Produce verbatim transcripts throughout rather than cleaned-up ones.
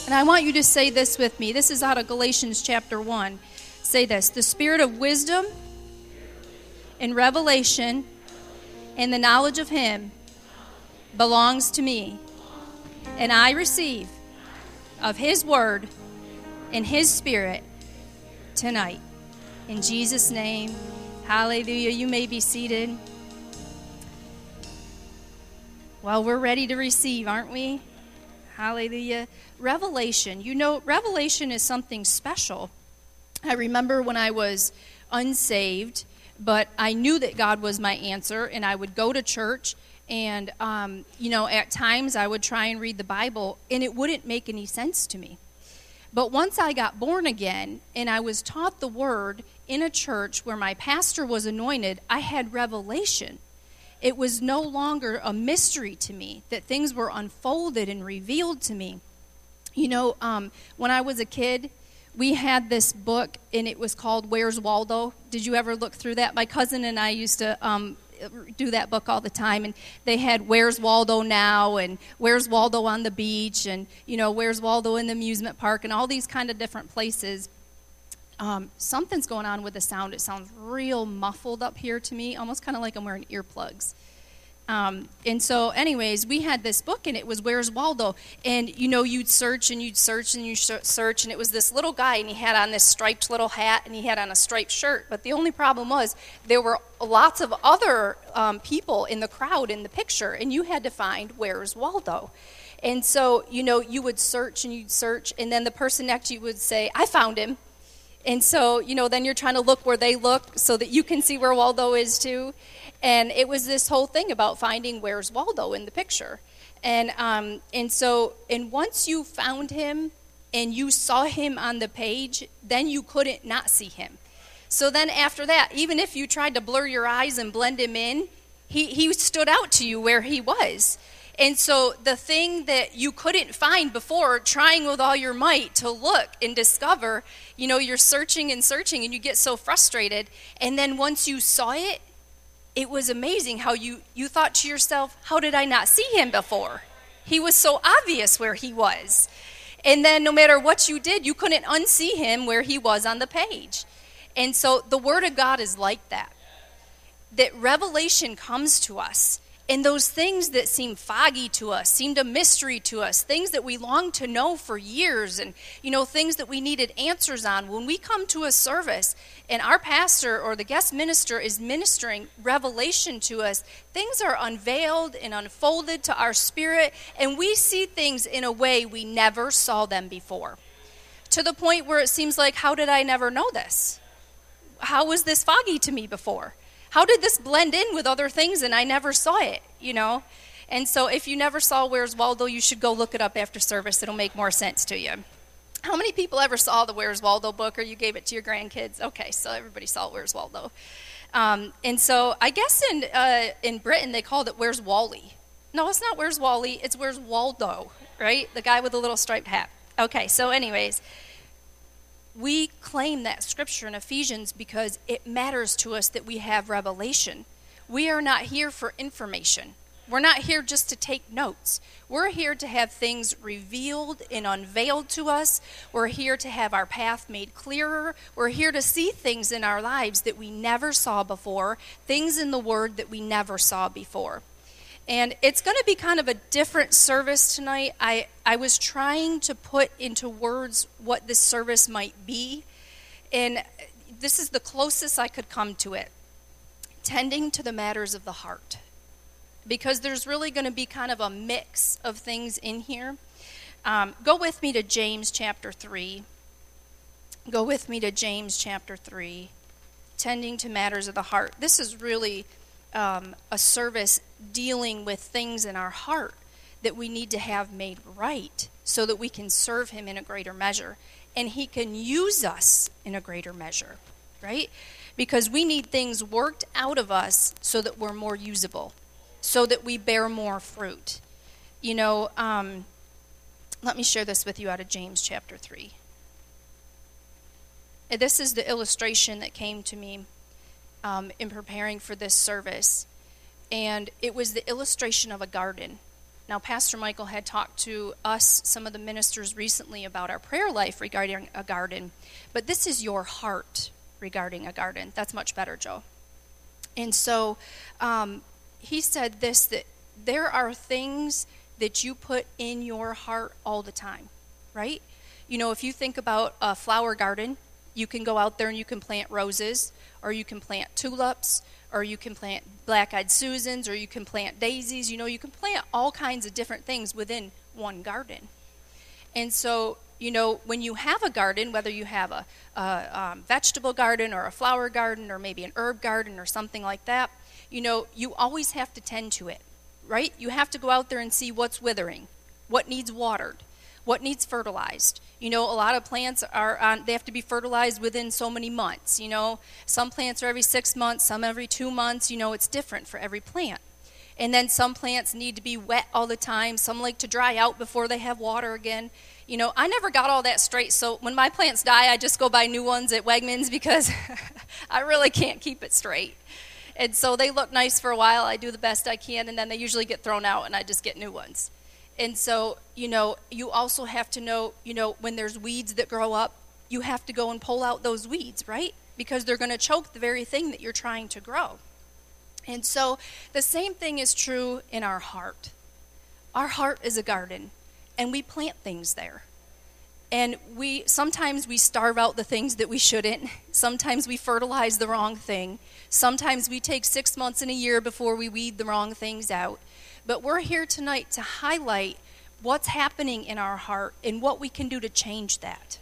And I want you to say this with me. This is out of Galatians chapter one. Say this: the spirit of wisdom and revelation and the knowledge of him belongs to me. And I receive of his word and his spirit tonight. In Jesus' name, hallelujah. You may be seated. Well, we're ready to receive, aren't we? Hallelujah. Revelation. You know, revelation is something special. I remember when I was unsaved, but I knew that God was my answer, and I would go to church, and, um, you know, at times I would try and read the Bible, and it wouldn't make any sense to me. But once I got born again, and I was taught the word in a church where my pastor was anointed, I had revelation. It was no longer a mystery to me, that things were unfolded and revealed to me. You know, um, when I was a kid, we had this book, and it was called Where's Waldo? Did you ever look through that? My cousin and I used to um, do that book all the time, and they had Where's Waldo Now, and Where's Waldo on the beach, and, you know, Where's Waldo in the amusement park, and all these kind of different places. Um, something's going on with the sound. It sounds real muffled up here to me, almost kind of like I'm wearing earplugs. Um, and so anyways, we had this book, and it was Where's Waldo? And, you know, you'd search and you'd search and you'd search, and it was this little guy, and he had on this striped little hat, and he had on a striped shirt. But the only problem was there were lots of other um, people in the crowd in the picture, and you had to find Where's Waldo? And so, you know, you would search and you'd search, and then the person next to you would say, I found him. And so, you know, then you're trying to look where they look so that you can see where Waldo is too. And it was this whole thing about finding Where's Waldo in the picture. And um, and so, and once you found him and you saw him on the page, then you couldn't not see him. So then after that, even if you tried to blur your eyes and blend him in, he, he stood out to you where he was. And so the thing that you couldn't find before, trying with all your might to look and discover, you know, you're searching and searching, and you get so frustrated. And then once you saw it, it was amazing how you, you thought to yourself, how did I not see him before? He was so obvious where he was. And then no matter what you did, you couldn't unsee him where he was on the page. And so the Word of God is like that. That revelation comes to us. And those things that seem foggy to us, seemed a mystery to us, things that we longed to know for years, and, you know, things that we needed answers on. When we come to a service and our pastor or the guest minister is ministering revelation to us, things are unveiled and unfolded to our spirit, and we see things in a way we never saw them before. To the point where it seems like, how did I never know this? How was this foggy to me before? How did this blend in with other things and I never saw it, you know? And so if you never saw Where's Waldo, you should go look it up after service. It'll make more sense to you. How many people ever saw the Where's Waldo book, or you gave it to your grandkids? Okay, so everybody saw Where's Waldo. Um, and so I guess in uh, in Britain they called it Where's Wally? No, it's not Where's Wally. It's Where's Waldo, right? The guy with the little striped hat. Okay, so anyways, we claim that scripture in Ephesians because it matters to us that we have revelation. We are not here for information. We're not here just to take notes. We're here to have things revealed and unveiled to us. We're here to have our path made clearer. We're here to see things in our lives that we never saw before, things in the Word that we never saw before. And it's going to be kind of a different service tonight. I, I was trying to put into words what this service might be, and this is the closest I could come to it. Tending to the matters of the heart. Because there's really going to be kind of a mix of things in here. Um, go with me to James chapter three. Go with me to James chapter three. Tending to matters of the heart. This is really um, a service dealing with things in our heart that we need to have made right so that we can serve him in a greater measure. And he can use us in a greater measure, right? Because we need things worked out of us so that we're more usable, so that we bear more fruit. You know, um, let me share this with you out of James chapter three. And this is the illustration that came to me um, in preparing for this service. And it was the illustration of a garden. Now, Pastor Michael had talked to us, some of the ministers, recently about our prayer life regarding a garden. But this is your heart regarding a garden. That's much better, Joe. And so um, he said this, that there are things that you put in your heart all the time, right? You know, if you think about a flower garden, you can go out there and you can plant roses, or you can plant tulips, or you can plant black-eyed Susans, or you can plant daisies. You know, you can plant all kinds of different things within one garden. And so, you know, when you have a garden, whether you have a, a um, vegetable garden or a flower garden or maybe an herb garden or something like that, you know, you always have to tend to it, right? You have to go out there and see what's withering, what needs watered, what needs fertilized. You know, a lot of plants are on, they have to be fertilized within so many months. You know, some plants are every six months, some every two months. You know, it's different for every plant. And then some plants need to be wet all the time. Some like to dry out before they have water again. You know, I never got all that straight. So when my plants die, I just go buy new ones at Wegmans because I really can't keep it straight. And so they look nice for a while. I do the best I can, and then they usually get thrown out, and I just get new ones. And so, you know, you also have to know, you know, when there's weeds that grow up, you have to go and pull out those weeds, right? Because they're going to choke the very thing that you're trying to grow. And so the same thing is true in our heart. Our heart is a garden, and we plant things there. And we sometimes we starve out the things that we shouldn't. Sometimes we fertilize the wrong thing. Sometimes we take six months and a year before we weed the wrong things out. But we're here tonight to highlight what's happening in our heart and what we can do to change that.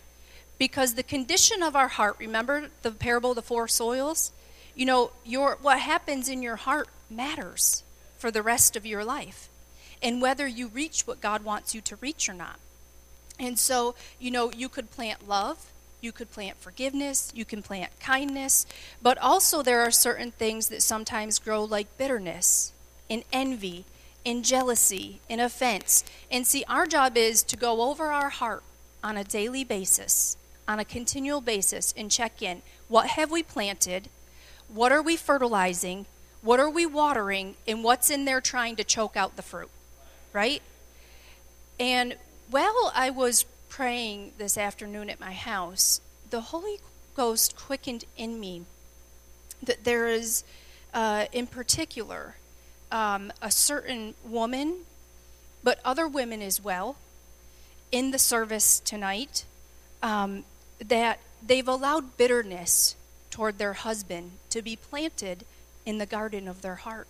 Because the condition of our heart, remember the parable of the four soils? You know, your what happens in your heart matters for the rest of your life. And whether you reach what God wants you to reach or not. And so, you know, you could plant love, you could plant forgiveness, you can plant kindness, but also there are certain things that sometimes grow like bitterness and envy and jealousy and offense. And see, our job is to go over our heart on a daily basis, on a continual basis, and check in. What have we planted? What are we fertilizing? What are we watering? And what's in there trying to choke out the fruit, right? And while I was praying this afternoon at my house, the Holy Ghost quickened in me that there is, uh, in particular, um, a certain woman, but other women as well, in the service tonight, um, that they've allowed bitterness toward their husband to be planted in the garden of their heart.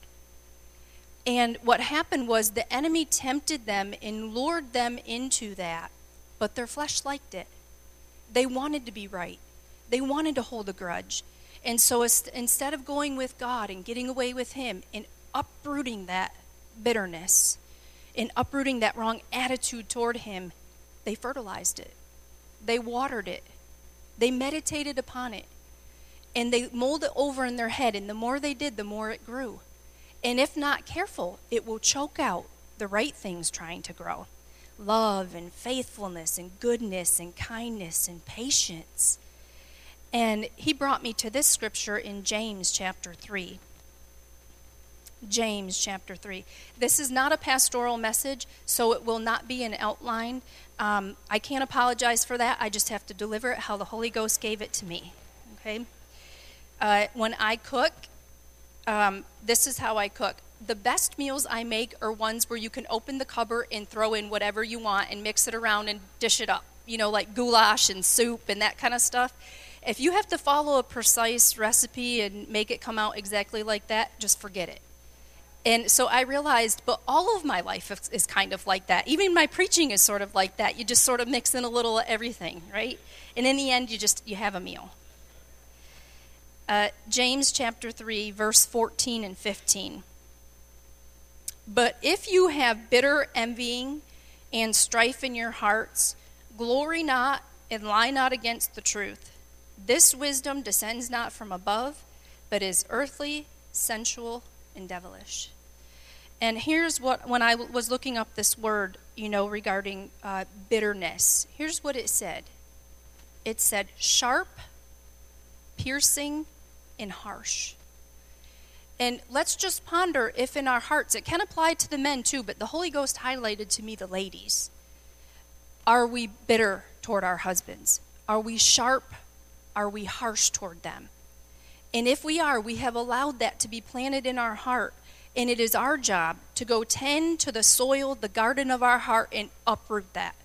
And what happened was the enemy tempted them and lured them into that, but their flesh liked it. They wanted to be right. They wanted to hold a grudge. And so instead of going with God and getting away with him and uprooting that bitterness and uprooting that wrong attitude toward him, they fertilized it. They watered it. They meditated upon it. And they molded it over in their head. And the more they did, the more it grew. And if not careful, it will choke out the right things trying to grow. Love and faithfulness and goodness and kindness and patience. And he brought me to this scripture in James chapter three. James chapter three. This is not a pastoral message, so it will not be an outline. Um, I can't apologize for that. I just have to deliver it how the Holy Ghost gave it to me. Okay? Uh, when I cook, Um, this is how I cook. The best meals I make are ones where you can open the cupboard and throw in whatever you want and mix it around and dish it up. You know, like goulash and soup and that kind of stuff. If you have to follow a precise recipe and make it come out exactly like that, just forget it. And so I realized, but all of my life is, is kind of like that. Even my preaching is sort of like that. You just sort of mix in a little of everything, right? And in the end, you just, you have a meal. Uh, James chapter three, verse fourteen and fifteen. But if you have bitter envying and strife in your hearts, glory not and lie not against the truth. This wisdom descends not from above, but is earthly, sensual, and devilish. And here's what, when I was looking up this word, you know, regarding uh, bitterness, here's what it said. It said sharp, piercing, and harsh. And let's just ponder if in our hearts, it can apply to the men too, but the Holy Ghost highlighted to me the ladies. Are we bitter toward our husbands? Are we sharp? Are we harsh toward them? And if we are, we have allowed that to be planted in our heart. And it is our job to go tend to the soil, the garden of our heart, and uproot that.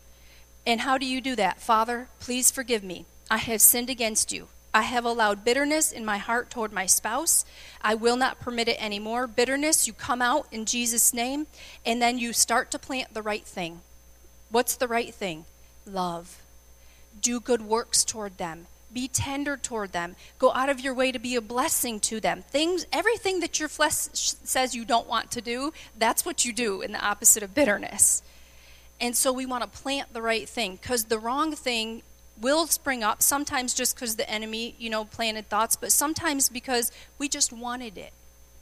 And how do you do that? Father, please forgive me. I have sinned against you. I have allowed bitterness in my heart toward my spouse. I will not permit it anymore. Bitterness, you come out in Jesus' name, and then you start to plant the right thing. What's the right thing? Love. Do good works toward them. Be tender toward them. Go out of your way to be a blessing to them. Things, everything that your flesh says you don't want to do, that's what you do in the opposite of bitterness. And so we want to plant the right thing, because the wrong thing will spring up, sometimes just because the enemy, you know, planted thoughts, but sometimes because we just wanted it.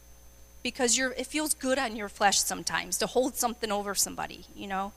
Because you're, it feels good on your flesh sometimes to hold something over somebody, you know.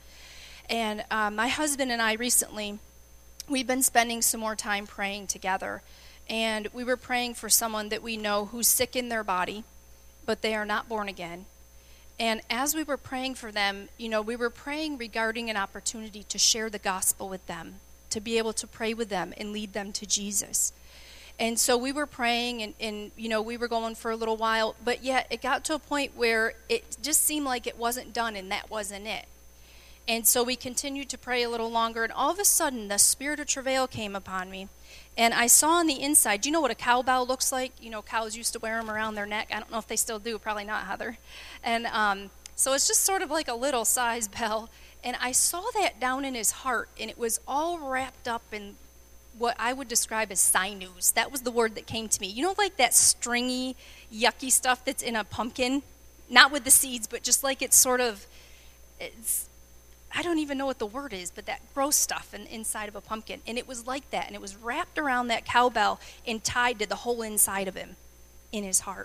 And uh, my husband and I recently, we've been spending some more time praying together. And we were praying for someone that we know who's sick in their body, but they are not born again. And as we were praying for them, you know, we were praying regarding an opportunity to share the gospel with them, to be able to pray with them and lead them to Jesus. And so we were praying, and, and, you know, we were going for a little while, but yet it got to a point where it just seemed like it wasn't done, and that wasn't it. And so we continued to pray a little longer, and all of a sudden, the spirit of travail came upon me. And I saw on the inside, do you know what a cowbell looks like? You know, cows used to wear them around their neck. I don't know if they still do. Probably not, Heather. And um, so it's just sort of like a little size bell. And I saw that down in his heart, and it was all wrapped up in what I would describe as sinews. That was the word that came to me. You know, like that stringy, yucky stuff that's in a pumpkin? Not with the seeds, but just like it's sort of, it's, I don't even know what the word is, but that gross stuff in, inside of a pumpkin. And it was like that, and it was wrapped around that cowbell and tied to the whole inside of him, in his heart.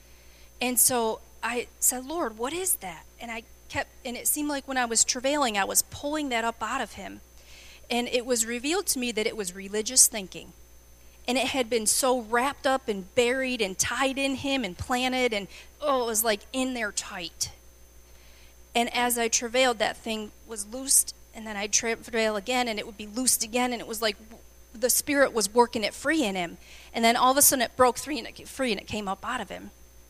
And so I said, Lord, what is that? And I kept, and it seemed like when I was travailing, I was pulling that up out of him. And it was revealed to me that it was religious thinking. And it had been so wrapped up and buried and tied in him and planted, and oh, it was like in there tight. And as I travailed, that thing was loosed, and then I'd travail again, and it would be loosed again, and it was like the Spirit was working it free in him. And then all of a sudden it broke free, and it, free, and it came up out of him.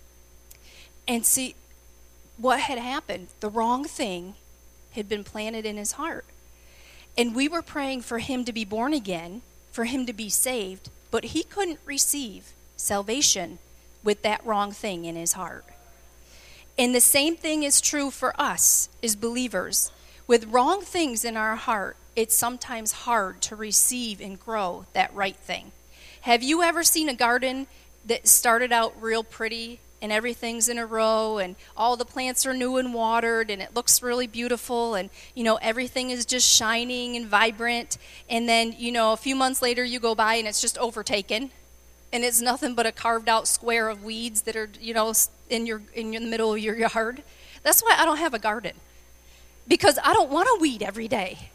And see, what had happened, the wrong thing had been planted in his heart. And we were praying for him to be born again, for him to be saved, but he couldn't receive salvation with that wrong thing in his heart. And the same thing is true for us as believers. With wrong things in our heart, it's sometimes hard to receive and grow that right thing. Have you ever seen a garden that started out real pretty and everything's in a row and all the plants are new and watered and it looks really beautiful and, you know, everything is just shining and vibrant, and then, you know, a few months later you go by and it's just overtaken and it's nothing but a carved out square of weeds that are, you know, in your in the middle of your yard? That's why I don't have a garden, because I don't want to weed every day.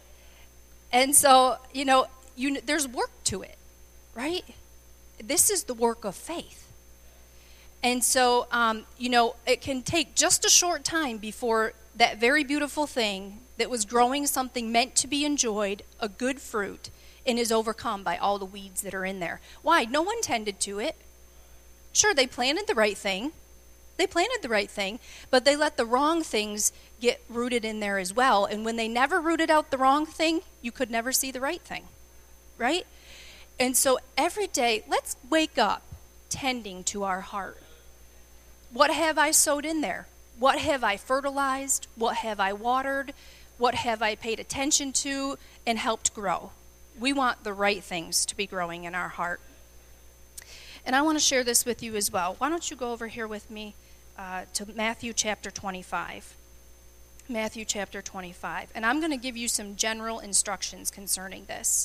And so, you know, you there's work to it, right? This is the work of faith. And so, um, you know, it can take just a short time before that very beautiful thing that was growing something meant to be enjoyed, a good fruit, and is overcome by all the weeds that are in there. Why? No one tended to it. Sure, they planted the right thing. They planted the right thing, but they let the wrong things get rooted in there as well. And when they never rooted out the wrong thing, you could never see the right thing, right? And so every day, let's wake up tending to our heart. What have I sowed in there? What have I fertilized? What have I watered? What have I paid attention to and helped grow? We want the right things to be growing in our heart. And I want to share this with you as well. Why don't you go over here with me uh, to Matthew chapter twenty-five. Matthew chapter twenty-five. And I'm going to give you some general instructions concerning this.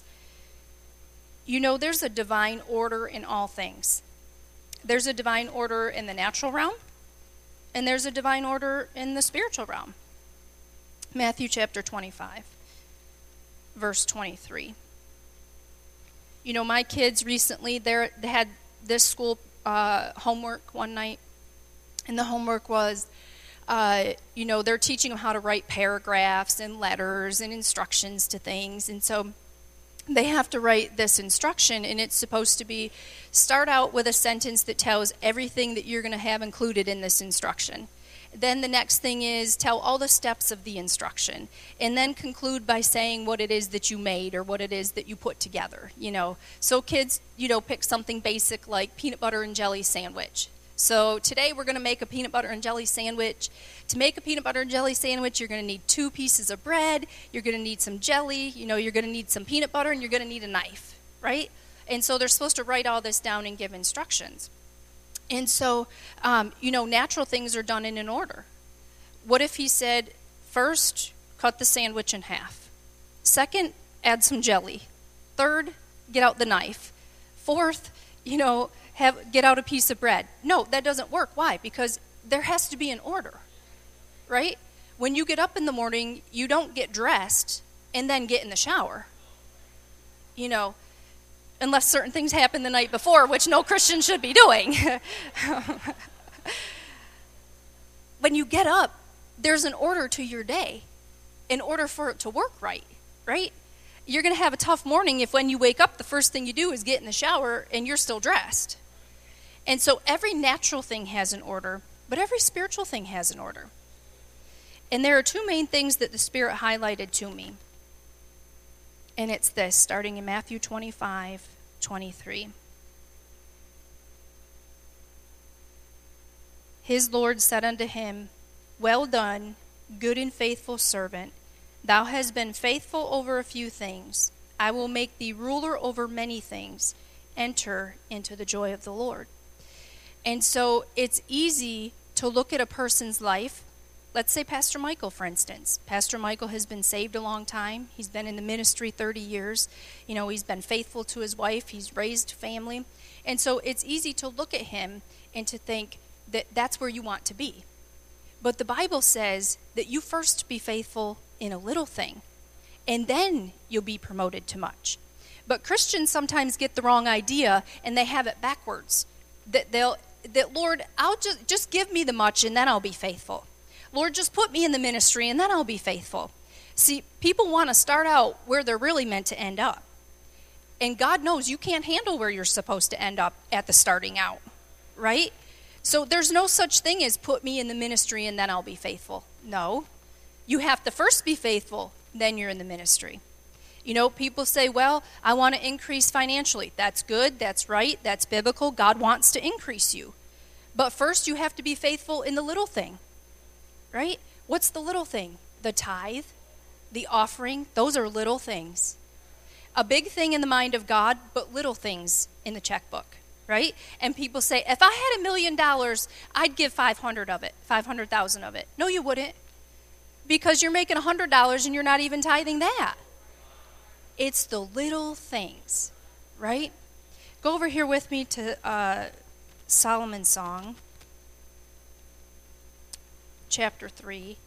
You know, there's a divine order in all things. There's a divine order in the natural realm, and there's a divine order in the spiritual realm. Matthew chapter twenty-five, verse twenty-three. You know, my kids recently, they had this school uh, homework one night, and the homework was, uh, you know, they're teaching them how to write paragraphs and letters and instructions to things, and so they have to write this instruction, and it's supposed to be, start out with a sentence that tells everything that you're going to have included in this instruction. Then the next thing is tell all the steps of the instruction, and then conclude by saying what it is that you made or what it is that you put together, you know. So kids, you know, pick something basic like peanut butter and jelly sandwich. So today we're going to make a peanut butter and jelly sandwich. To make a peanut butter and jelly sandwich, you're going to need two pieces of bread, you're going to need some jelly, you know, you're going to need some peanut butter, and you're going to need a knife, right? And so they're supposed to write all this down and give instructions. And so, um, you know, natural things are done in an order. What if he said, first, cut the sandwich in half. Second, add some jelly. Third, get out the knife. Fourth, you know, have get out a piece of bread. No, that doesn't work. Why? Because there has to be an order, right? When you get up in the morning, you don't get dressed and then get in the shower. You know, unless certain things happen the night before, which no Christian should be doing. When you get up, there's an order to your day in order for it to work right, right? You're going to have a tough morning if when you wake up, the first thing you do is get in the shower and you're still dressed. And so every natural thing has an order, but every spiritual thing has an order. And there are two main things that the Spirit highlighted to me. And it's this, starting in Matthew twenty-five, twenty-three. His Lord said unto him, Well done, good and faithful servant. Thou hast been faithful over a few things. I will make thee ruler over many things. Enter into the joy of the Lord. And so it's easy to look at a person's life. Let's say Pastor Michael, for instance. Pastor Michael has been saved a long time. He's been in the ministry thirty years. You know, he's been faithful to his wife. He's raised family. And so it's easy to look at him and to think that that's where you want to be. But the Bible says that you first be faithful in a little thing, and then you'll be promoted to much. But Christians sometimes get the wrong idea, and they have it backwards. That they'll, that Lord, I'll just, just give me the much, and then I'll be faithful. Lord, just put me in the ministry, and then I'll be faithful. See, people want to start out where they're really meant to end up. And God knows you can't handle where you're supposed to end up at the starting out, right? So there's no such thing as put me in the ministry, and then I'll be faithful. No. You have to first be faithful, then you're in the ministry. You know, people say, well, I want to increase financially. That's good, that's right, that's biblical. God wants to increase you. But first you have to be faithful in the little thing. Right? What's the little thing? The tithe, the offering, those are little things. A big thing in the mind of God, but little things in the checkbook, right? And people say, if I had a million dollars, I'd give five hundred of it, five hundred thousand of it. No, you wouldn't, because you're making one hundred dollars and you're not even tithing that. It's the little things, right? Go over here with me to uh, Solomon's Song. Chapter three.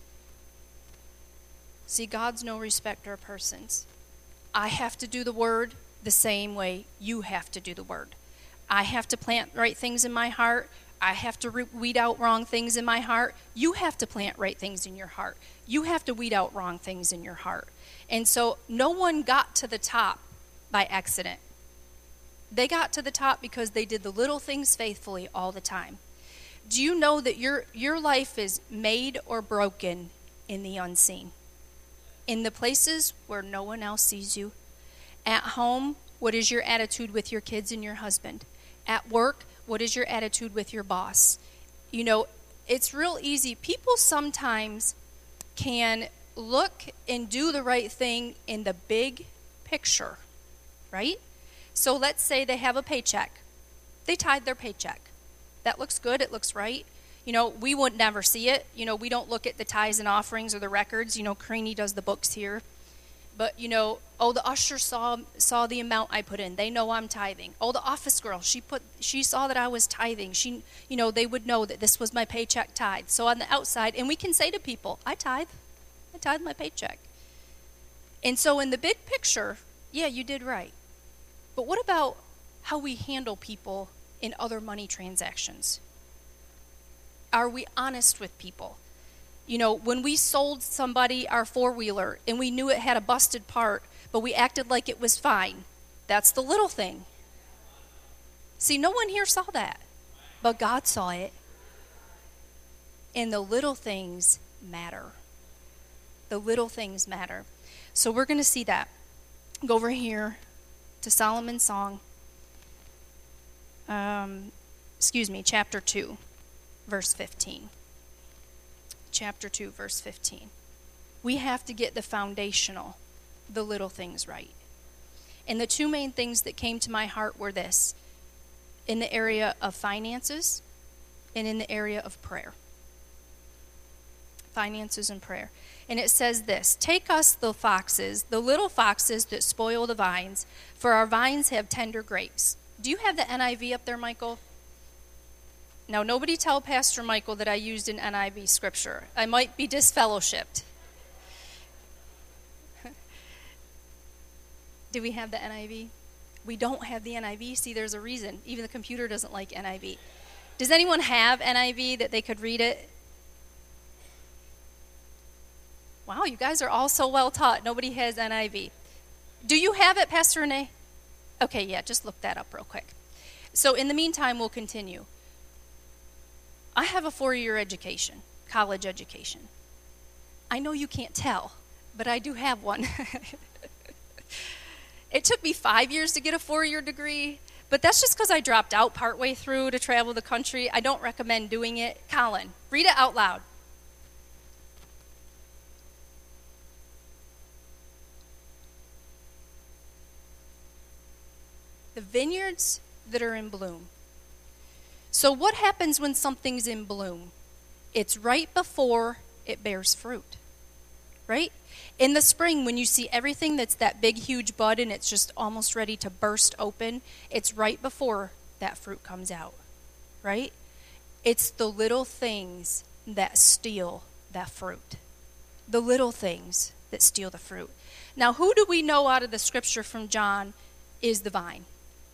See, God's no respecter of persons. I have to do the word the same way you have to do the word. I have to plant right things in my heart. I have to re- weed out wrong things in my heart. You have to plant right things in your heart. You have to weed out wrong things in your heart. And so no one got to the top by accident. They got to the top because they did the little things faithfully all the time. Do you know that your your life is made or broken in the unseen? In the places where no one else sees you. At home, what is your attitude with your kids and your husband? At work, what is your attitude with your boss? You know, it's real easy. People sometimes can look and do the right thing in the big picture, right? So let's say they have a paycheck. They tithe their paycheck. That looks good. It looks right. You know, we would never see it. You know, we don't look at the tithes and offerings or the records. You know, Creaney does the books here. But, you know, oh, the usher saw saw the amount I put in. They know I'm tithing. Oh, the office girl, she put she saw that I was tithing. She, you know, they would know that this was my paycheck tithe. So on the outside, and we can say to people, I tithe. I tithe my paycheck. And so in the big picture, yeah, you did right. But what about how we handle people in other money transactions? Are we honest with people? You know, when we sold somebody our four-wheeler and we knew it had a busted part, but we acted like it was fine, that's the little thing. See, no one here saw that, but God saw it. And the little things matter. The little things matter. So we're going to see that. Go over here to Solomon's Song. Um, excuse me, chapter two, verse fifteen. Chapter two, verse fifteen. We have to get the foundational, the little things right. And the two main things that came to my heart were this: in the area of finances and in the area of prayer. Finances and prayer. And it says this: take us the foxes, the little foxes that spoil the vines, for our vines have tender grapes. Do you have the N I V up there, Michael? Now, nobody tell Pastor Michael that I used an N I V scripture. I might be disfellowshipped. Do we have the N I V? We don't have the N I V. See, there's a reason. Even the computer doesn't like N I V. Does anyone have N I V that they could read it? Wow, you guys are all so well taught. Nobody has N I V. Do you have it, Pastor Renee? Okay, yeah, just look that up real quick. So in the meantime, we'll continue. I have a four-year education, college education. I know you can't tell, but I do have one. It took me five years to get a four-year degree, but that's just because I dropped out partway through to travel the country. I don't recommend doing it. Colin, read it out loud. The vineyards that are in bloom. So what happens when something's in bloom? It's right before it bears fruit, right? In the spring, when you see everything that's that big, huge bud and it's just almost ready to burst open, it's right before that fruit comes out, right? It's the little things that steal that fruit. The little things that steal the fruit. Now, who do we know out of the scripture from John is the vine?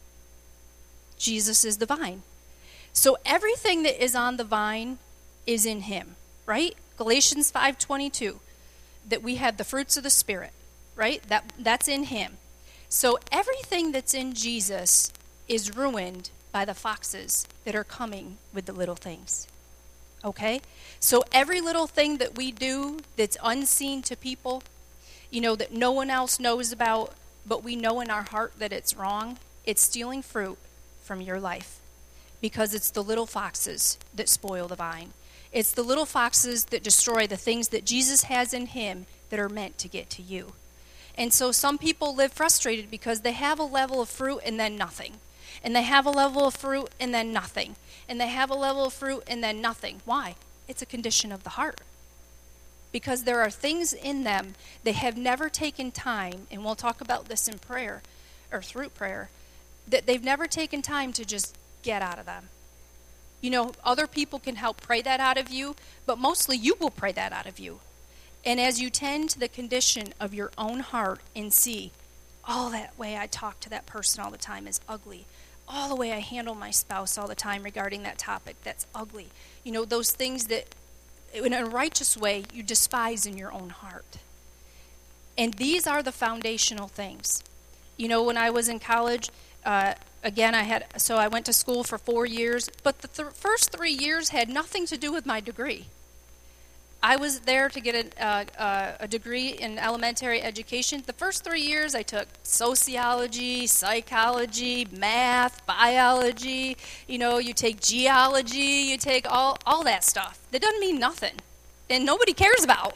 Jesus is the vine. So everything that is on the vine is in him, right? Galatians five twenty-two, that we have the fruits of the Spirit, right? That that's in him. So everything that's in Jesus is ruined by the foxes that are coming with the little things. Okay? So every little thing that we do that's unseen to people, you know, that no one else knows about, but we know in our heart that it's wrong, it's stealing fruit from your life. Because it's the little foxes that spoil the vine. It's the little foxes that destroy the things that Jesus has in him that are meant to get to you. And so some people live frustrated because they have a level of fruit and then nothing. And they have a level of fruit and then nothing. And they have a level of fruit and then nothing. Why? It's a condition of the heart. Because there are things in them they have never taken time, and we'll talk about this in prayer, or through prayer, that they've never taken time to just get out of them. You know, other people can help pray that out of you, but mostly you will pray that out of you. And as you tend to the condition of your own heart and see, oh, that way I talk to that person all the time is ugly. All the way I handle my spouse all the time regarding that topic, that's ugly. You know, those things that in a righteous way you despise in your own heart. And these are the foundational things. You know, when I was in college, uh, Again, I had so I went to school for four years, but the th- first three years had nothing to do with my degree. I was there to get a, uh, uh, a degree in elementary education. The first three years, I took sociology, psychology, math, biology. You know, you take geology, you take all, all that stuff. That doesn't mean nothing, and nobody cares about.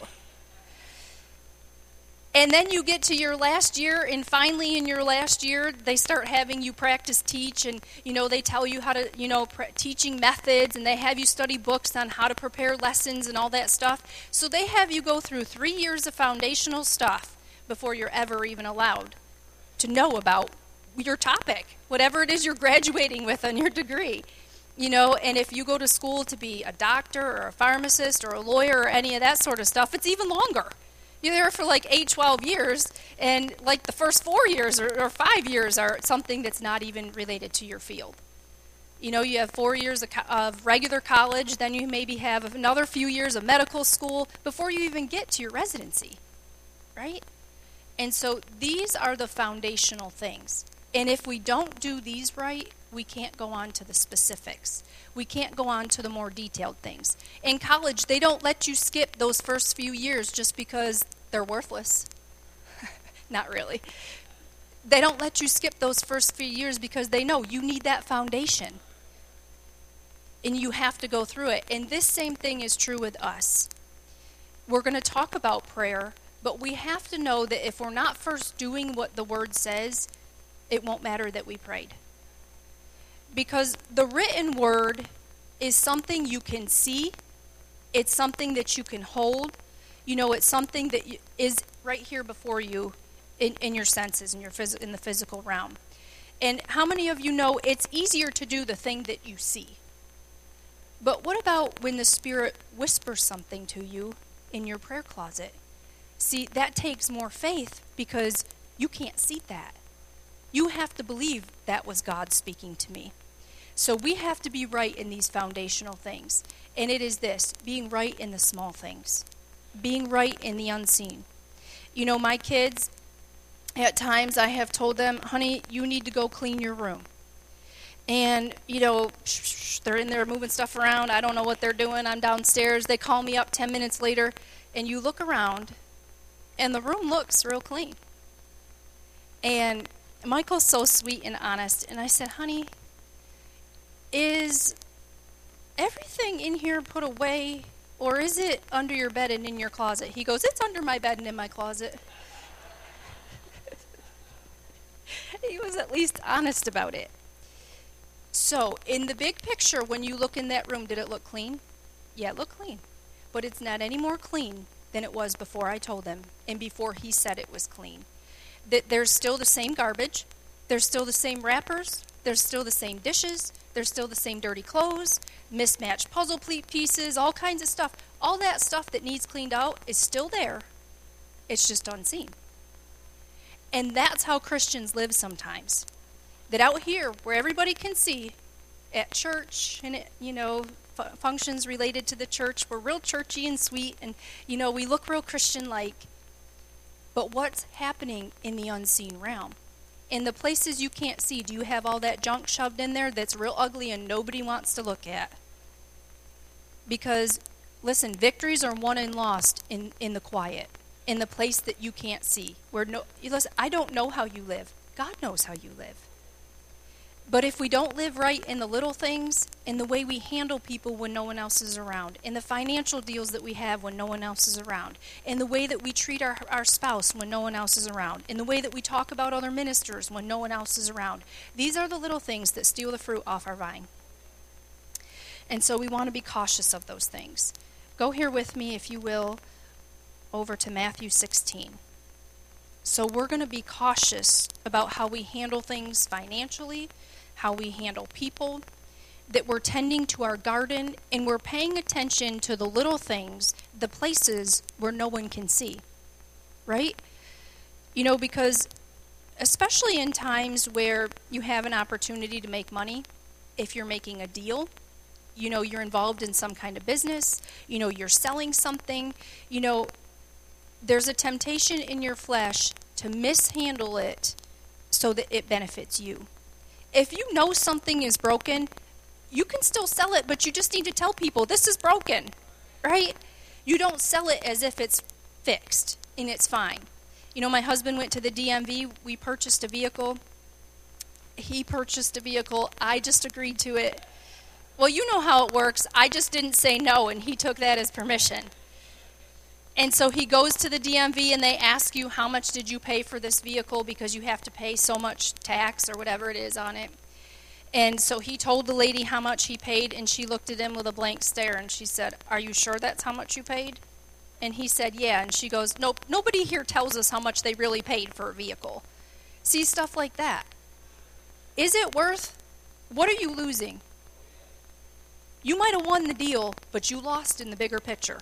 And then you get to your last year, and finally in your last year, they start having you practice teach, and, you know, they tell you how to, you know, pre- teaching methods, and they have you study books on how to prepare lessons and all that stuff. So they have you go through three years of foundational stuff before you're ever even allowed to know about your topic, whatever it is you're graduating with on your degree. You know, and if you go to school to be a doctor or a pharmacist or a lawyer or any of that sort of stuff, it's even longer. You're there for like eight, twelve years, and like the first four years or, or five years are something that's not even related to your field. You know, you have four years of, co- of regular college, then you maybe have another few years of medical school before you even get to your residency, right? And so these are the foundational things. And if we don't do these right, we can't go on to the specifics. We can't go on to the more detailed things. In college, they don't let you skip those first few years just because they're worthless. Not really. They don't let you skip those first few years because they know you need that foundation. And you have to go through it. And this same thing is true with us. We're going to talk about prayer, but we have to know that if we're not first doing what the Word says, it won't matter that we prayed. Because the written Word is something you can see. It's something that you can hold. You know, it's something that is right here before you in, in your senses, in, your phys- in the physical realm. And how many of you know it's easier to do the thing that you see? But what about when the Spirit whispers something to you in your prayer closet? See, that takes more faith because you can't see that. You have to believe that was God speaking to me. So we have to be right in these foundational things. And it is this, being right in the small things. Being right in the unseen. You know, my kids, at times I have told them, honey, you need to go clean your room. And, you know, they're in there moving stuff around. I don't know what they're doing. I'm downstairs. They call me up ten minutes later, and you look around, and the room looks real clean. And Michael's so sweet and honest. And I said, honey, is everything in here put away, or is it under your bed and in your closet? He goes, it's under my bed and in my closet. He was at least honest about it. So, in the big picture, when you look in that room, did it look clean? Yeah, it looked clean. But it's not any more clean than it was before I told him and before he said it was clean. That there's still the same garbage. There's still the same wrappers. There's still the same dishes. There's still the same dirty clothes, mismatched puzzle pieces, all kinds of stuff. All that stuff that needs cleaned out is still there. It's just unseen. And that's how Christians live sometimes. That out here, where everybody can see, at church and, it, you know, f- functions related to the church, we're real churchy and sweet, and, you know, we look real Christian-like. But what's happening in the unseen realm? In the places you can't see, do you have all that junk shoved in there that's real ugly and nobody wants to look at? Because, listen, victories are won and lost in, in the quiet, in the place that you can't see. Where no, listen, I don't know how you live. God knows how you live. But if we don't live right in the little things, in the way we handle people when no one else is around, in the financial deals that we have when no one else is around, in the way that we treat our, our spouse when no one else is around, in the way that we talk about other ministers when no one else is around, these are the little things that steal the fruit off our vine. And so we want to be cautious of those things. Go here with me, if you will, over to Matthew sixteen. So we're going to be cautious about how we handle things financially, how we handle people, that we're tending to our garden, and we're paying attention to the little things, the places where no one can see, right? You know, because especially in times where you have an opportunity to make money, if you're making a deal, you know, you're involved in some kind of business, you know, you're selling something, you know, there's a temptation in your flesh to mishandle it so that it benefits you. If you know something is broken, you can still sell it, but you just need to tell people, this is broken, right? You don't sell it as if it's fixed and it's fine. You know, my husband went to the D M V. We purchased a vehicle. He purchased a vehicle. I just agreed to it. Well, you know how it works. I just didn't say no, and he took that as permission. And so he goes to the D M V, and they ask you, how much did you pay for this vehicle, because you have to pay so much tax or whatever it is on it. And so he told the lady how much he paid, and she looked at him with a blank stare, and she said, are you sure that's how much you paid? And he said, yeah. And she goes, nope, nobody here tells us how much they really paid for a vehicle. See, stuff like that. Is it worth? What are you losing? You might have won the deal, but you lost in the bigger picture.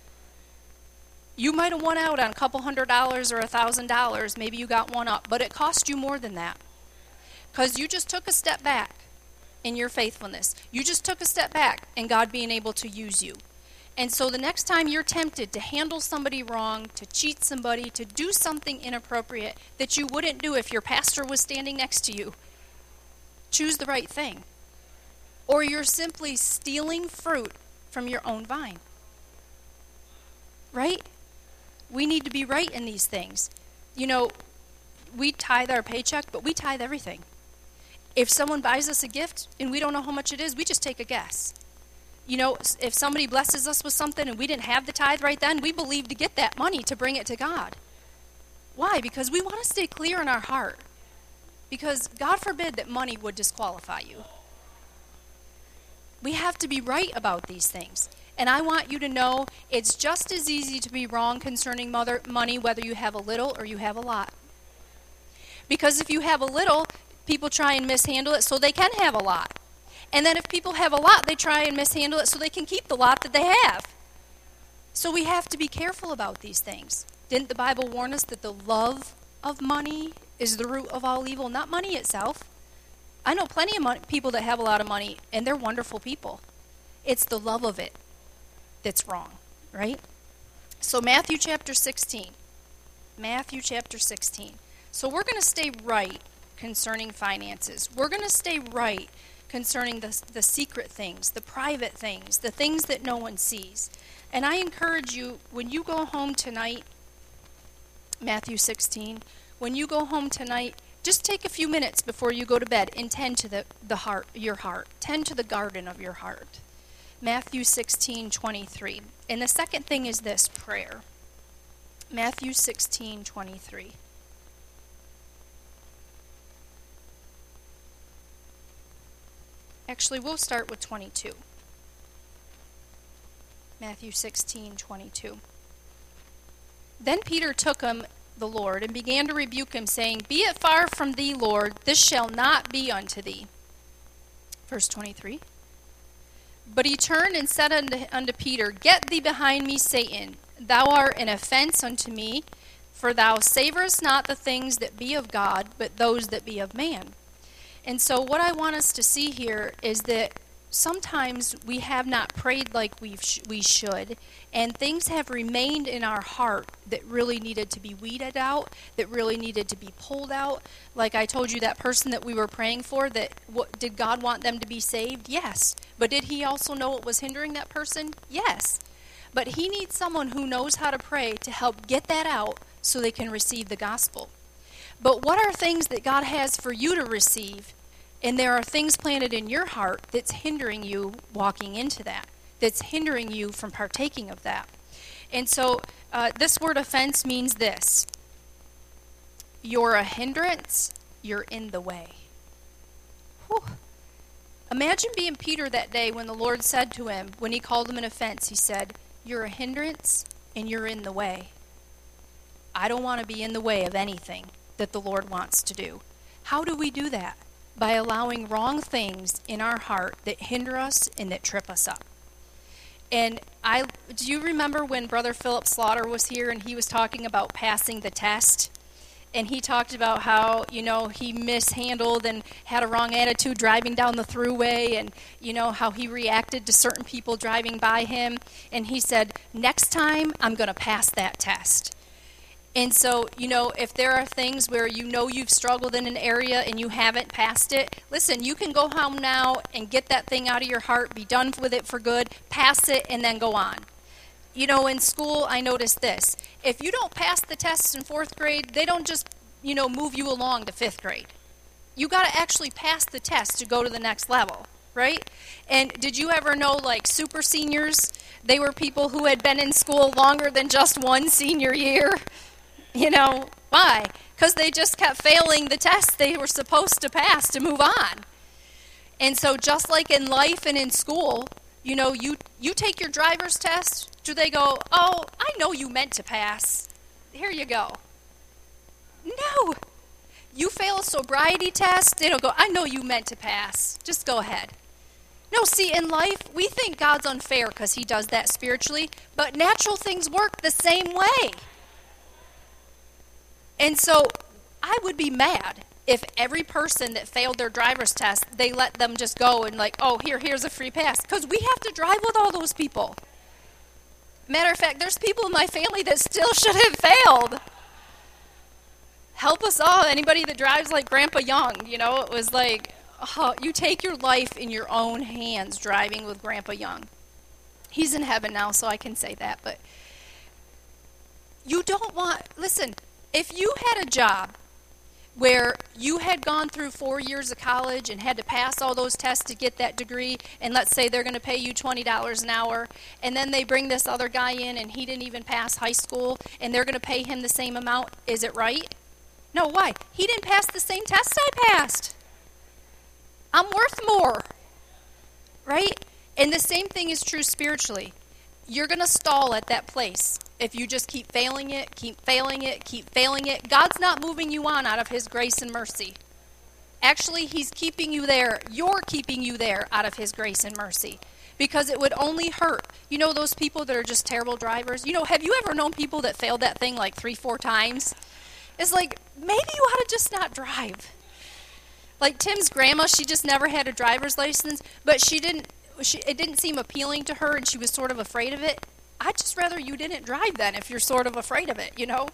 You might have won out on a couple hundred dollars or a thousand dollars. Maybe you got one up, but it cost you more than that. Because you just took a step back in your faithfulness. You just took a step back and God being able to use you. And so the next time you're tempted to handle somebody wrong, to cheat somebody, to do something inappropriate that you wouldn't do if your pastor was standing next to you, choose the right thing. Or you're simply stealing fruit from your own vine. Right? We need to be right in these things. You know, we tithe our paycheck, but we tithe everything. If someone buys us a gift and we don't know how much it is, we just take a guess. You know, if somebody blesses us with something and we didn't have the tithe right then, we believe to get that money to bring it to God. Why? Because we want to stay clear in our heart. Because God forbid that money would disqualify you. We have to be right about these things. And I want you to know it's just as easy to be wrong concerning mother, money, whether you have a little or you have a lot. Because if you have a little, people try and mishandle it so they can have a lot. And then if people have a lot, they try and mishandle it so they can keep the lot that they have. So we have to be careful about these things. Didn't the Bible warn us that the love of money is the root of all evil, not money itself? I know plenty of money, people that have a lot of money, and they're wonderful people. It's the love of it that's wrong, right? So Matthew chapter sixteen. Matthew chapter sixteen. So we're going to stay right concerning finances. We're going to stay right concerning the, the secret things, the private things, the things that no one sees. And I encourage you, when you go home tonight, Matthew sixteen, when you go home tonight, just take a few minutes before you go to bed and tend to the, the heart, your heart. Tend to the garden of your heart. Matthew sixteen twenty-three. And the second thing is this, prayer. Matthew sixteen twenty-three. Actually, we'll start with twenty-two. Matthew sixteen twenty-two. Then Peter took him, the Lord, and began to rebuke him, saying, Be it far from thee, Lord, this shall not be unto thee. Verse twenty-three. But he turned and said unto, unto Peter, Get thee behind me, Satan. Thou art an offense unto me, for thou savorest not the things that be of God, but those that be of man. And so what I want us to see here is that sometimes we have not prayed like we sh- we should, and things have remained in our heart that really needed to be weeded out, that really needed to be pulled out. Like I told you, that person that we were praying for, that what, did God want them to be saved? Yes. But did he also know what was hindering that person? Yes. But he needs someone who knows how to pray to help get that out so they can receive the gospel. But what are things that God has for you to receive? And there are things planted in your heart that's hindering you walking into that, that's hindering you from partaking of that. And so uh, this word offense means this. You're a hindrance, you're in the way. Whew. Imagine being Peter that day when the Lord said to him, when he called him an offense, he said, You're a hindrance and you're in the way. I don't want to be in the way of anything that the Lord wants to do. How do we do that? By allowing wrong things in our heart that hinder us and that trip us up. And I do you remember when Brother Philip Slaughter was here and he was talking about passing the test? And he talked about how, you know, he mishandled and had a wrong attitude driving down the thruway, and, you know, how he reacted to certain people driving by him. And he said, next time I'm going to pass that test. And so, you know, if there are things where you know you've struggled in an area and you haven't passed it, listen, you can go home now and get that thing out of your heart, be done with it for good, pass it, and then go on. You know, in school, I noticed this. If you don't pass the tests in fourth grade, they don't just, you know, move you along to fifth grade. You got to actually pass the test to go to the next level, right? And did you ever know, like, super seniors, they were people who had been in school longer than just one senior year? You know, why? Because they just kept failing the tests they were supposed to pass to move on. And so just like in life and in school, you know, you, you take your driver's test, do they go, oh, I know you meant to pass. Here you go. No. You fail a sobriety test, they don't go, I know you meant to pass. Just go ahead. No, see, in life, we think God's unfair because he does that spiritually, but natural things work the same way. And so I would be mad if every person that failed their driver's test, they let them just go and like, oh, here, here's a free pass. Because we have to drive with all those people. Matter of fact, there's people in my family that still should have failed. Help us all. Anybody that drives like Grandpa Young, you know, it was like, oh, you take your life in your own hands driving with Grandpa Young. He's in heaven now, so I can say that. But you don't want, listen, if you had a job where you had gone through four years of college and had to pass all those tests to get that degree, and let's say they're going to pay you twenty dollars an hour, and then they bring this other guy in and he didn't even pass high school, and they're going to pay him the same amount, is it right? No, why? He didn't pass the same test I passed. I'm worth more, right? And the same thing is true spiritually. You're going to stall at that place if you just keep failing it, keep failing it, keep failing it. God's not moving you on out of his grace and mercy. Actually, he's keeping you there. You're keeping you there out of his grace and mercy because it would only hurt. You know those people that are just terrible drivers? You know, have you ever known people that failed that thing like three, four times? It's like, maybe you ought to just not drive. Like Tim's grandma, she just never had a driver's license, but she didn't. She, it didn't seem appealing to her, and she was sort of afraid of it. I'd just rather you didn't drive then if you're sort of afraid of it, you know?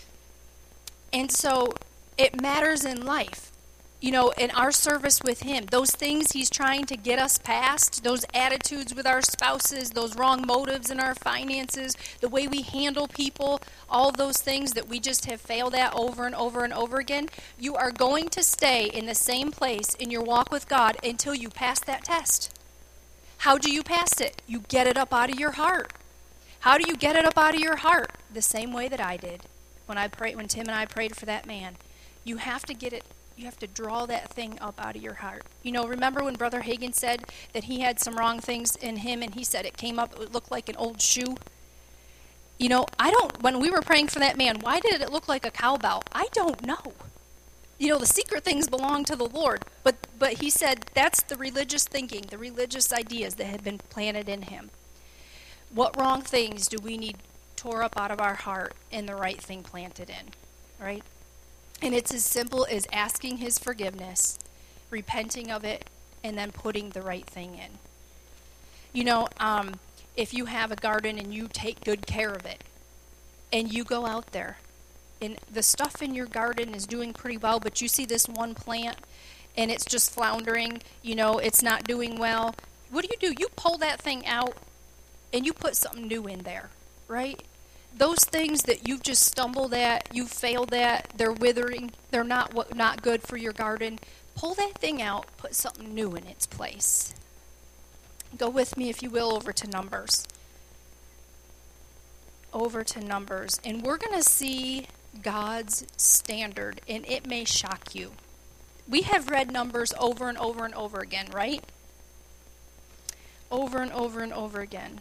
And so it matters in life. You know, in our service with him, those things he's trying to get us past, those attitudes with our spouses, those wrong motives in our finances, the way we handle people, all of those things that we just have failed at over and over and over again, you are going to stay in the same place in your walk with God until you pass that test. How do you pass it? You get it up out of your heart. How do you get it up out of your heart? The same way that I did when I prayed, when Tim and I prayed for that man. You have to get it, you have to draw that thing up out of your heart. You know, remember when Brother Hagin said that he had some wrong things in him and he said it came up, it looked like an old shoe? You know, I don't, when we were praying for that man, why did it look like a cowbell? I don't know. You know, the secret things belong to the Lord. But but he said that's the religious thinking, the religious ideas that had been planted in him. What wrong things do we need tore up out of our heart and the right thing planted in, right? And it's as simple as asking his forgiveness, repenting of it, and then putting the right thing in. You know, um, if you have a garden and you take good care of it, and you go out there, and the stuff in your garden is doing pretty well, but you see this one plant and it's just floundering, you know, it's not doing well. What do you do? You pull that thing out and you put something new in there, right? Those things that you've just stumbled at, you've failed at, they're withering, they're not what not good for your garden. Pull that thing out, put something new in its place. Go with me, if you will, over to Numbers. Over to Numbers. And we're going to see God's standard, and it may shock you. We have read Numbers over and over and over again, right? Over and over and over again.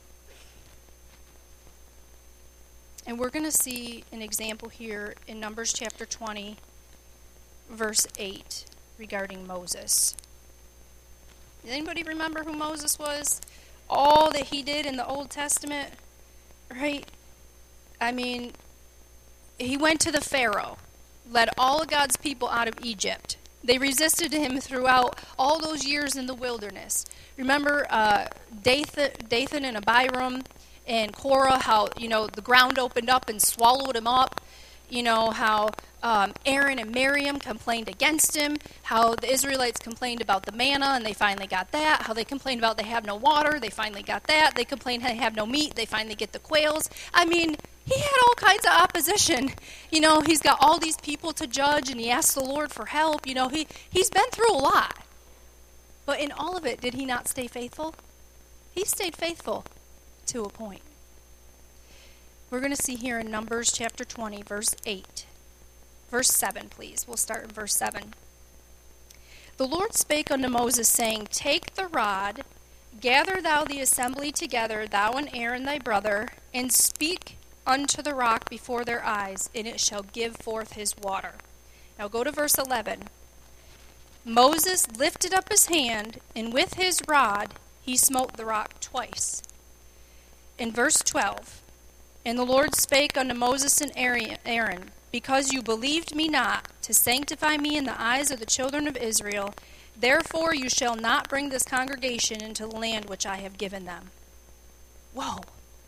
And we're going to see an example here in Numbers chapter twenty, verse eight, regarding Moses. Does anybody remember who Moses was? All that he did in the Old Testament, right? I mean, he went to the Pharaoh, led all of God's people out of Egypt. They resisted him throughout all those years in the wilderness. Remember uh, Dathan, Dathan and Abiram and Korah, how, you know, the ground opened up and swallowed him up. You know, how um, Aaron and Miriam complained against him, how the Israelites complained about the manna, and they finally got that, how they complained about they have no water, they finally got that, they complained they have no meat, they finally get the quails. I mean, he had all kinds of opposition. You know, he's got all these people to judge, and he asked the Lord for help. You know, he, he's been through a lot. But in all of it, did he not stay faithful? He stayed faithful to a point. We're going to see here in Numbers chapter twenty, verse eight. Verse seven, please. We'll start in verse seven. The Lord spake unto Moses, saying, Take the rod, gather thou the assembly together, thou and Aaron thy brother, and speak unto the rock before their eyes, and it shall give forth his water. Now go to verse eleven. Moses lifted up his hand, and with his rod he smote the rock twice. In verse twelve, And the Lord spake unto Moses and Aaron, because you believed me not to sanctify me in the eyes of the children of Israel, therefore you shall not bring this congregation into the land which I have given them. Whoa.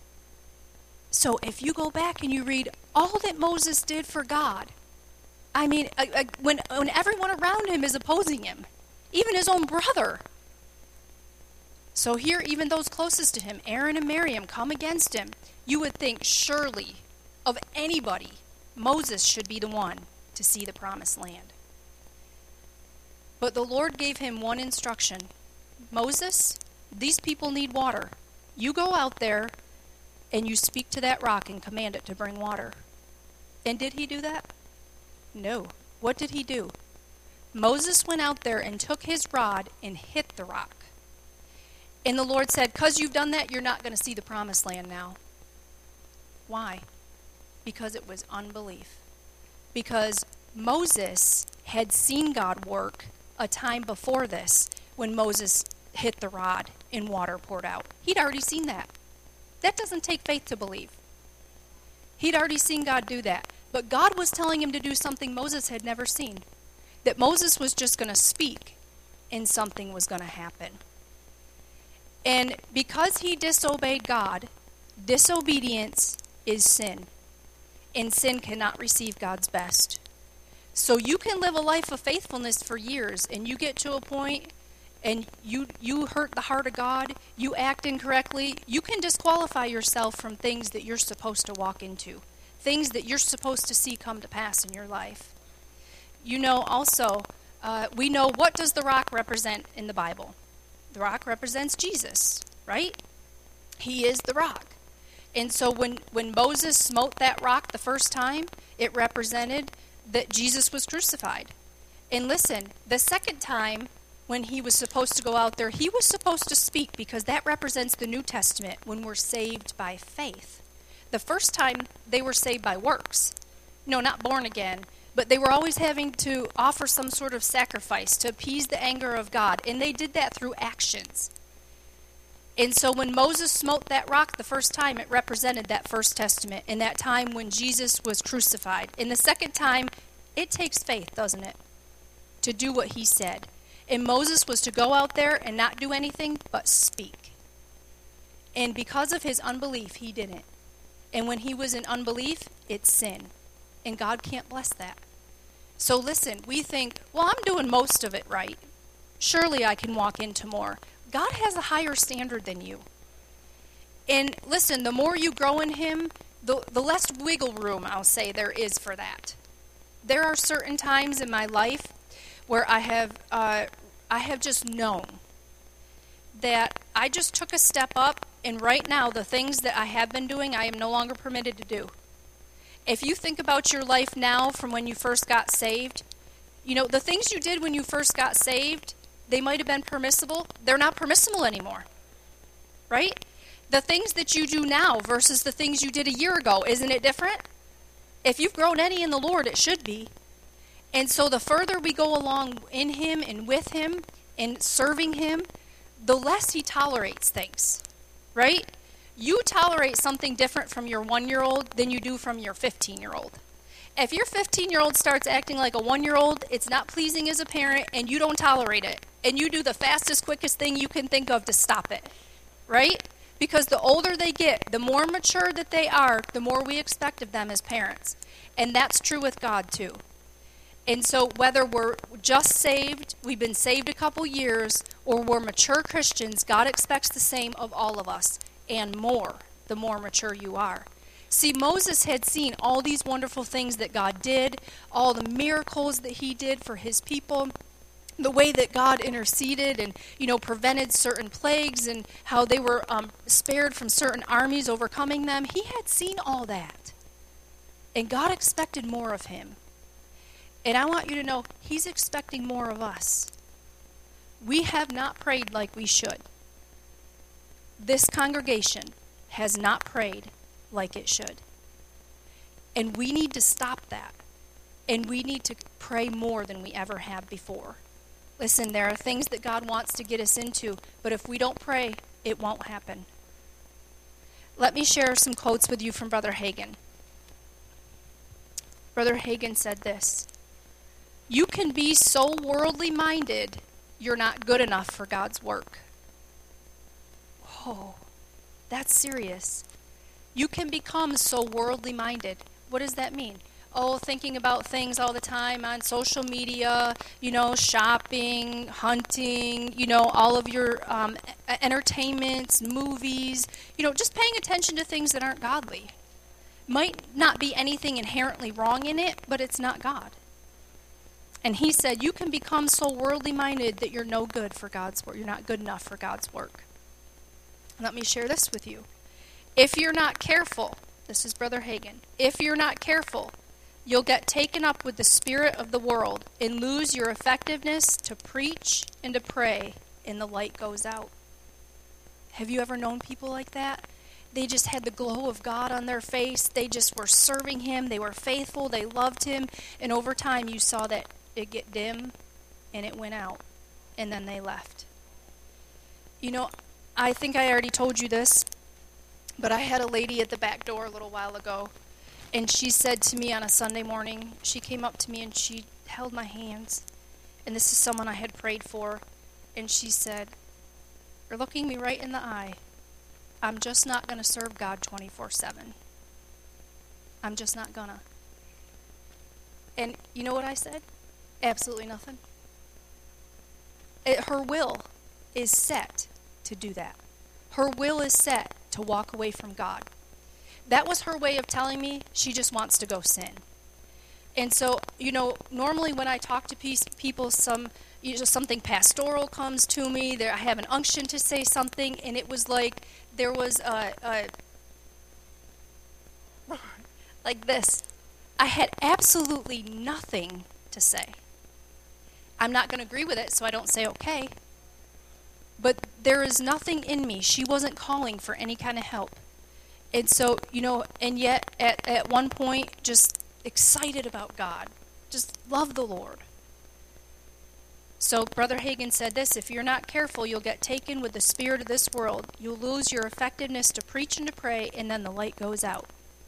So if you go back and you read all that Moses did for God, I mean, when, when everyone around him is opposing him, even his own brother. So here, even those closest to him, Aaron and Miriam, come against him. You would think, surely, of anybody, Moses should be the one to see the promised land. But the Lord gave him one instruction. Moses, these people need water. You go out there and you speak to that rock and command it to bring water. And did he do that? No. What did he do? Moses went out there and took his rod and hit the rock. And the Lord said, because you've done that, you're not going to see the promised land now. Why? Because it was unbelief. Because Moses had seen God work a time before this when Moses hit the rod and water poured out. He'd already seen that. That doesn't take faith to believe. He'd already seen God do that. But God was telling him to do something Moses had never seen. That Moses was just going to speak and something was going to happen. And because he disobeyed God, disobedience is sin. And sin cannot receive God's best. So you can live a life of faithfulness for years, and you get to a point, and you you hurt the heart of God, you act incorrectly, you can disqualify yourself from things that you're supposed to walk into, things that you're supposed to see come to pass in your life. You know, also, uh, we know, what does the rock represent in the Bible? The rock represents Jesus, right? He is the rock. And so when, when Moses smote that rock the first time, it represented that Jesus was crucified. And listen, the second time when he was supposed to go out there, he was supposed to speak, because that represents the New Testament when we're saved by faith. The first time, they were saved by works. No, not born again, but they were always having to offer some sort of sacrifice to appease the anger of God, and they did that through actions. And so when Moses smote that rock the first time, it represented that first testament, in that time when Jesus was crucified. And the second time, it takes faith, doesn't it, to do what he said. And Moses was to go out there and not do anything but speak. And because of his unbelief, he didn't. And when he was in unbelief, it's sin. And God can't bless that. So listen, we think, well, I'm doing most of it right. Surely I can walk into more. God has a higher standard than you. And listen, the more you grow in him, the, the less wiggle room, I'll say, there is for that. There are certain times in my life where I have uh, I have just known that I just took a step up, and right now the things that I have been doing, I am no longer permitted to do. If you think about your life now from when you first got saved, you know, the things you did when you first got saved, they might have been permissible. They're not permissible anymore, right? The things that you do now versus the things you did a year ago, isn't it different? If you've grown any in the Lord, it should be. And so the further we go along in him and with him and serving him, the less he tolerates things, right? You tolerate something different from your one-year-old than you do from your fifteen-year-old. If your fifteen-year-old starts acting like a one-year-old, it's not pleasing as a parent, and you don't tolerate it. And you do the fastest, quickest thing you can think of to stop it, right? Because the older they get, the more mature that they are, the more we expect of them as parents. And that's true with God, too. And so whether we're just saved, we've been saved a couple years, or we're mature Christians, God expects the same of all of us, and more, the more mature you are. See, Moses had seen all these wonderful things that God did, all the miracles that he did for his people, the way that God interceded and, you know, prevented certain plagues, and how they were um, spared from certain armies overcoming them. He had seen all that. And God expected more of him. And I want you to know, he's expecting more of us. We have not prayed like we should. This congregation has not prayed like it should. And we need to stop that. And we need to pray more than we ever have before. Listen, there are things that God wants to get us into, but if we don't pray, it won't happen. Let me share some quotes with you from Brother Hagin. Brother Hagin said this: you can be so worldly minded, you're not good enough for God's work. Oh, that's serious. You can become so worldly minded. What does that mean? Oh, thinking about things all the time on social media, you know, shopping, hunting, you know, all of your um, entertainments, movies, you know, just paying attention to things that aren't godly. Might not be anything inherently wrong in it, but it's not God. And he said, you can become so worldly minded that you're no good for God's work. You're not good enough for God's work. Let me share this with you. If you're not careful, this is Brother Hagin, if you're not careful, you'll get taken up with the spirit of the world and lose your effectiveness to preach and to pray, and the light goes out. Have you ever known people like that? They just had the glow of God on their face. They just were serving him. They were faithful. They loved him. And over time, you saw that it get dim, and it went out, and then they left. You know, I think I already told you this, but I had a lady at the back door a little while ago, and she said to me on a Sunday morning, she came up to me and she held my hands, and this is someone I had prayed for, and she said, you're looking me right in the eye. I'm just not going to serve God twenty-four seven. I'm just not gonna. And you know what I said? Absolutely nothing. It, her will is set to do that. Her will is set to walk away from God. That was her way of telling me she just wants to go sin. And so, you know, normally when I talk to pe- people, some you know, something pastoral comes to me. There, I have an unction to say something, and it was like there was a, a like this. I had absolutely nothing to say. I'm not going to agree with it, so I don't say okay. But there is nothing in me. She wasn't calling for any kind of help. And so, you know, and yet at, at one point, just excited about God. Just love the Lord. So Brother Hagin said this: if you're not careful, you'll get taken with the spirit of this world. You'll lose your effectiveness to preach and to pray, and then the light goes out.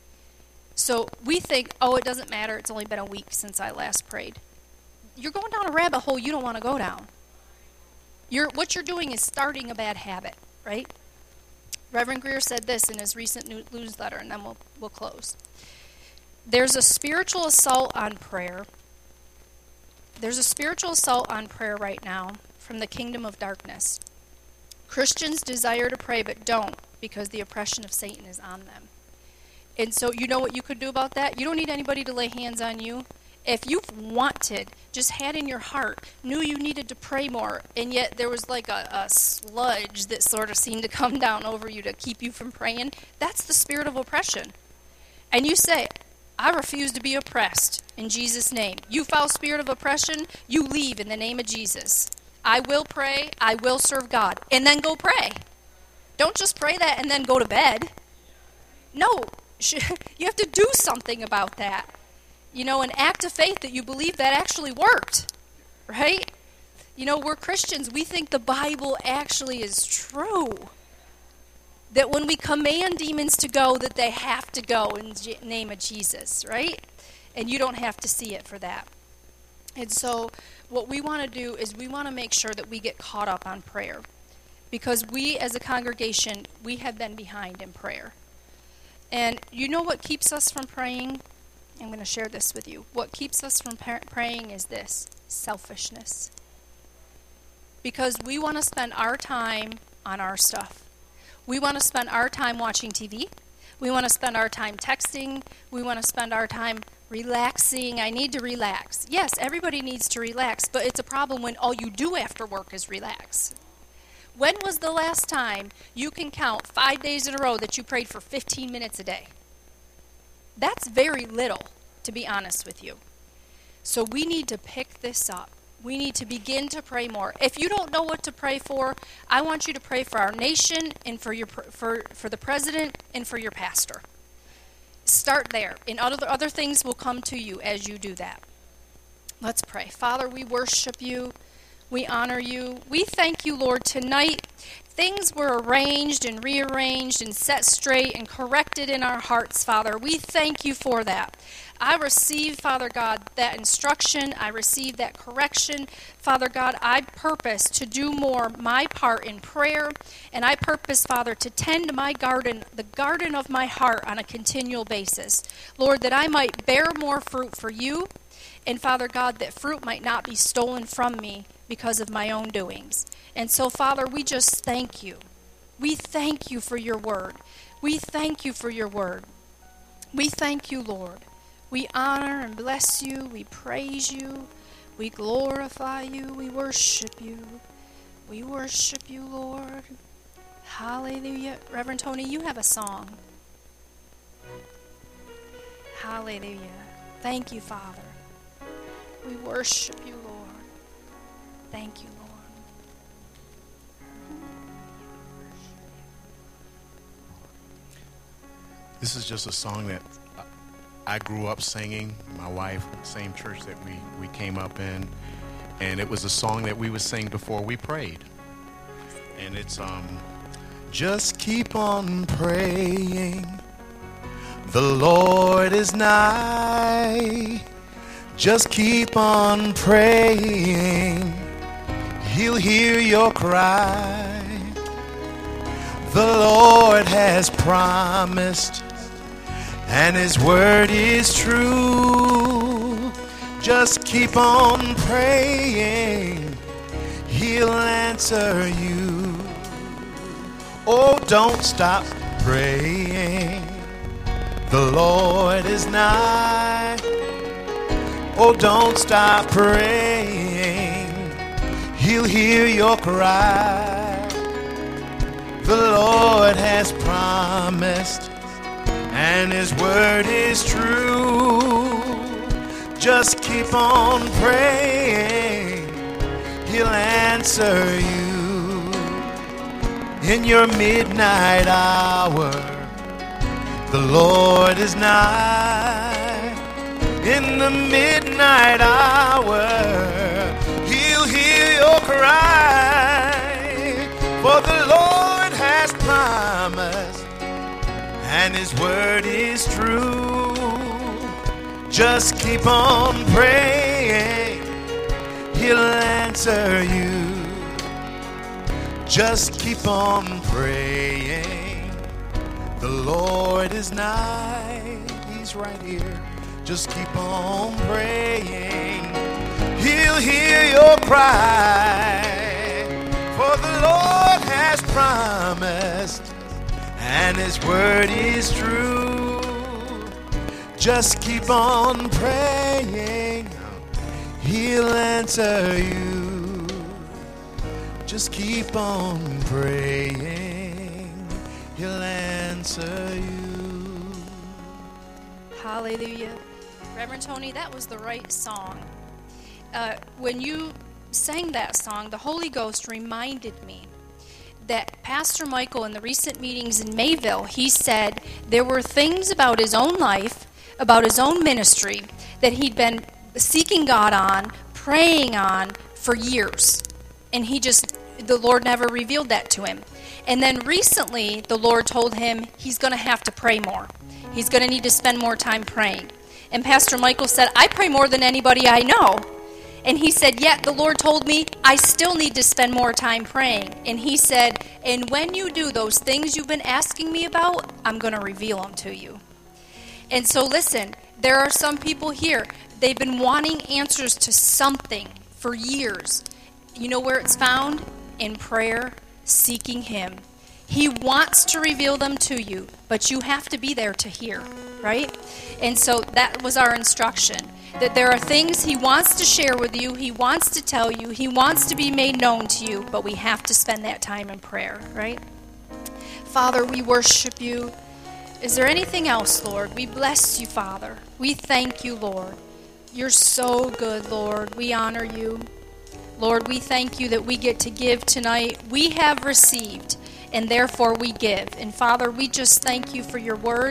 So we think, oh, it doesn't matter. It's only been a week since I last prayed. You're going down a rabbit hole you don't want to go down. You're, what you're doing is starting a bad habit, right? Reverend Greer said this in his recent newsletter, and then we'll, we'll close. There's a spiritual assault on prayer. There's a spiritual assault on prayer right now from the kingdom of darkness. Christians desire to pray but don't, because the oppression of Satan is on them. And so you know what you could do about that? You don't need anybody to lay hands on you. If you've wanted, just had in your heart, knew you needed to pray more, and yet there was like a, a sludge that sort of seemed to come down over you to keep you from praying, that's the spirit of oppression. And you say, I refuse to be oppressed in Jesus' name. You foul spirit of oppression, you leave in the name of Jesus. I will pray, I will serve God, and then go pray. Don't just pray that and then go to bed. No, you have to do something about that. You know, an act of faith that you believe that actually worked, right? You know, we're Christians. We think the Bible actually is true. That when we command demons to go, that they have to go in the name of Jesus, right? And you don't have to see it for that. And so what we want to do is we want to make sure that we get caught up on prayer. Because we as a congregation, we have been behind in prayer. And you know what keeps us from praying? I'm going to share this with you. What keeps us from praying is this: selfishness. Because we want to spend our time on our stuff. We want to spend our time watching T V. We want to spend our time texting. We want to spend our time relaxing. I need to relax. Yes, everybody needs to relax, but it's a problem when all you do after work is relax. When was the last time you can count five days in a row that you prayed for fifteen minutes a day? That's very little, to be honest with you. So we need to pick this up. We need to begin to pray more. If you don't know what to pray for, I want you to pray for our nation and for your for, for the president and for your pastor. Start there, and other other things will come to you as you do that. Let's pray. Father, we worship you. We honor you. We thank you, Lord, tonight. Things were arranged and rearranged and set straight and corrected in our hearts, Father. We thank you for that. I receive, Father God, that instruction. I receive that correction. Father God, I purpose to do more my part in prayer, and I purpose, Father, to tend my garden, the garden of my heart, on a continual basis. Lord, that I might bear more fruit for you, and Father God, that fruit might not be stolen from me because of my own doings. And so, Father, we just thank you. We thank you for your word. We thank you for your word. We thank you, Lord. We honor and bless you. We praise you. We glorify you. We worship you. We worship you, Lord. Hallelujah. Reverend Tony, you have a song. Hallelujah. Thank you, Father. We worship you, Lord. Thank you, Lord. This is just a song that I grew up singing. My wife, same church that we, we came up in. And it was a song that we would sing before we prayed. And it's, um, just keep on praying. The Lord is nigh. Just keep on praying. He'll hear your cry. The Lord has promised, and his word is true. Just keep on praying. He'll answer you. Oh, don't stop praying. The Lord is nigh. Oh, don't stop praying. He'll hear your cry. The Lord has promised, and his word is true. Just keep on praying. He'll answer you. In your midnight hour, the Lord is nigh. In the midnight hour, he'll hear your cry. For the Lord has promised, and his word is true. Just keep on praying. He'll answer you. Just keep on praying. The Lord is nigh. He's right here. Just keep on praying. He'll hear your cry. For the Lord has promised, and his word is true. Just keep on praying. He'll answer you. Just keep on praying. He'll answer you. Hallelujah. Reverend Tony, that was the right song. Uh, when you sang that song, the Holy Ghost reminded me that Pastor Michael, in the recent meetings in Mayville, he said there were things about his own life, about his own ministry, that he'd been seeking God on, praying on for years. And he just, the Lord never revealed that to him. And then recently, the Lord told him he's going to have to pray more. He's going to need to spend more time praying. And Pastor Michael said, I pray more than anybody I know. And he said, yet the Lord told me I still need to spend more time praying. And he said, and when you do those things you've been asking me about, I'm going to reveal them to you. And so listen, there are some people here, they've been wanting answers to something for years. You know where it's found? In prayer, seeking him. He wants to reveal them to you, but you have to be there to hear, right? And so that was our instruction. That there are things he wants to share with you, he wants to tell you, he wants to be made known to you, but we have to spend that time in prayer, right? Father, we worship you. Is there anything else, Lord? We bless you, Father. We thank you, Lord. You're so good, Lord. We honor you. Lord, we thank you that we get to give tonight. We have received, and therefore we give. And Father, we just thank you for your word.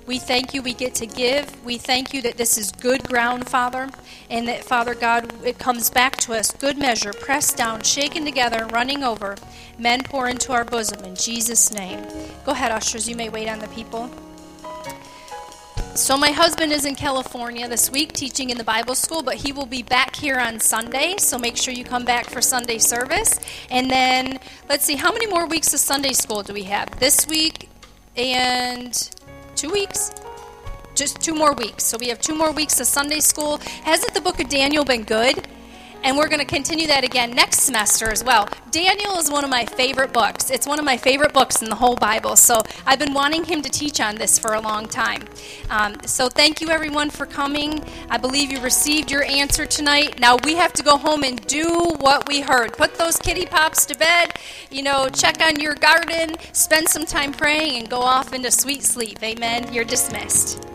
We thank you we get to give. We thank you that this is good ground, Father, and that, Father God, it comes back to us, good measure, pressed down, shaken together, and running over. Men pour into our bosom in Jesus' name. Go ahead, ushers. You may wait on the people. So my husband is in California this week teaching in the Bible school, but he will be back here on Sunday, so make sure you come back for Sunday service. And then, let's see, how many more weeks of Sunday school do we have? This week and two weeks? Just two more weeks. So we have two more weeks of Sunday school. Hasn't the book of Daniel been good? And we're going to continue that again next semester as well. Daniel is one of my favorite books. It's one of my favorite books in the whole Bible. So I've been wanting him to teach on this for a long time. Um, so thank you, everyone, for coming. I believe you received your answer tonight. Now we have to go home and do what we heard. Put those kitty pops to bed. You know, check on your garden. Spend some time praying and go off into sweet sleep. Amen. You're dismissed.